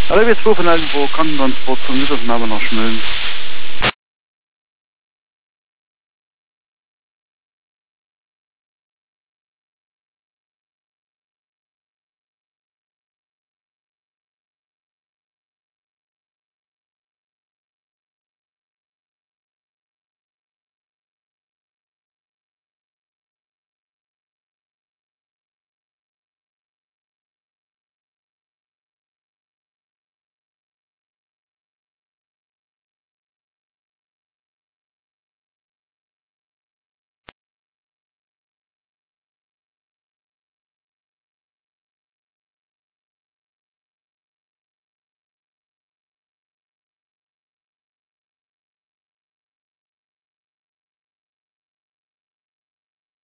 Ale wie 2 von irgendwo kann Transport von Südausnahme nach Schmüllen.